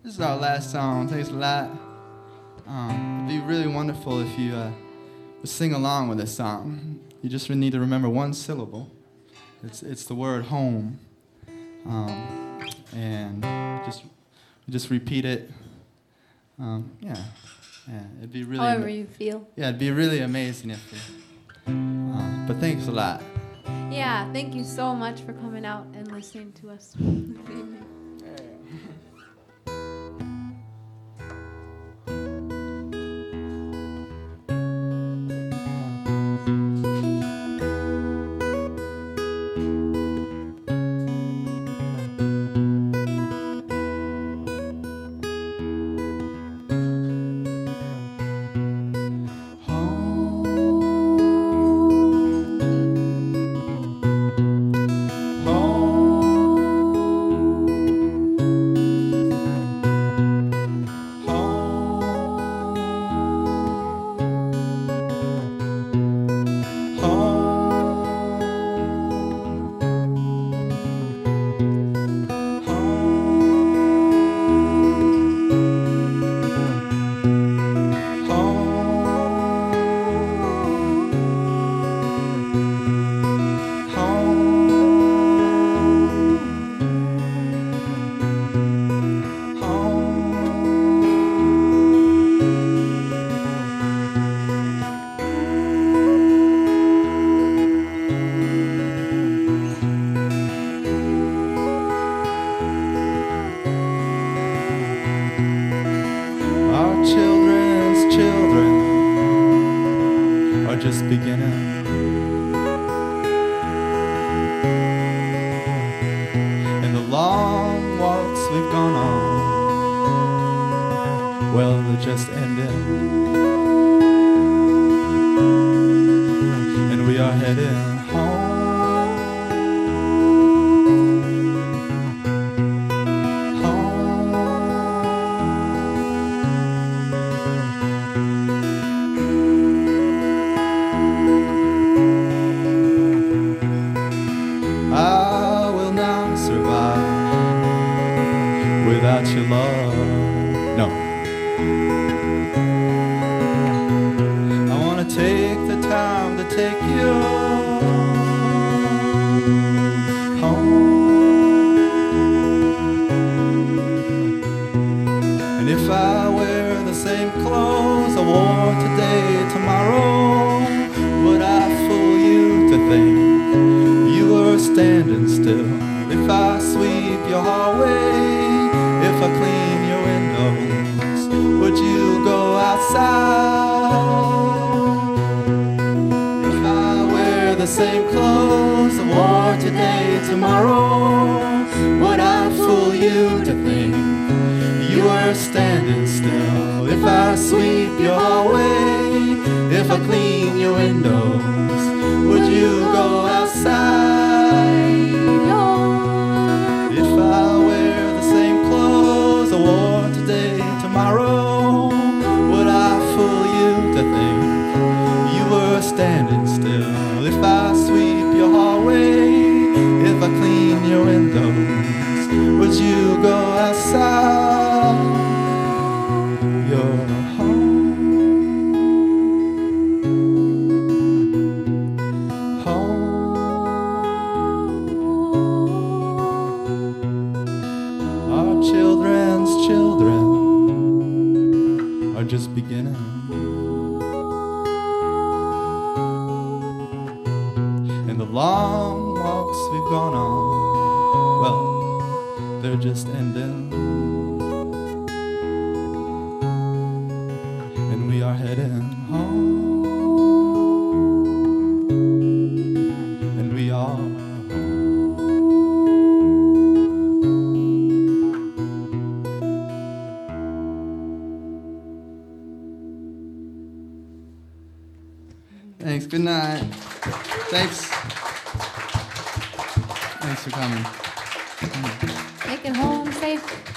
This is our last song. Thanks a lot. It'd be really wonderful if you would sing along with this song. You just need to remember one syllable. It's the word home. And just repeat it. Yeah, it'd be really. However you feel. Yeah, it'd be really amazing if you. But thanks a lot. Yeah, thank you so much for coming out and listening to us. Just beginning. And the long walks we've gone on, well, they're just ending. And we are heading home. Without your love, no. I want to take the time to take you home. And if I wear the same clothes I wore today, tomorrow, would I fool you to think you were standing still? If I sweep your hallway, if I clean your windows, would you go outside? If I wear the same clothes I wore today, tomorrow, would I fool you to think you were standing still? If I sweep your hallway, if I clean your windows, would you go outside? If I wear the same clothes I wore today, tomorrow, would I fool you to think you were standing still? If I sweep your hallway, if I clean your windows, would you go outside your home? Our children's children are just beginning. And the long walks we've gone on, well, they're just ending. And we are heading home. And we are home. Thanks. Good night. Thanks. Thanks for coming. Make it home safe.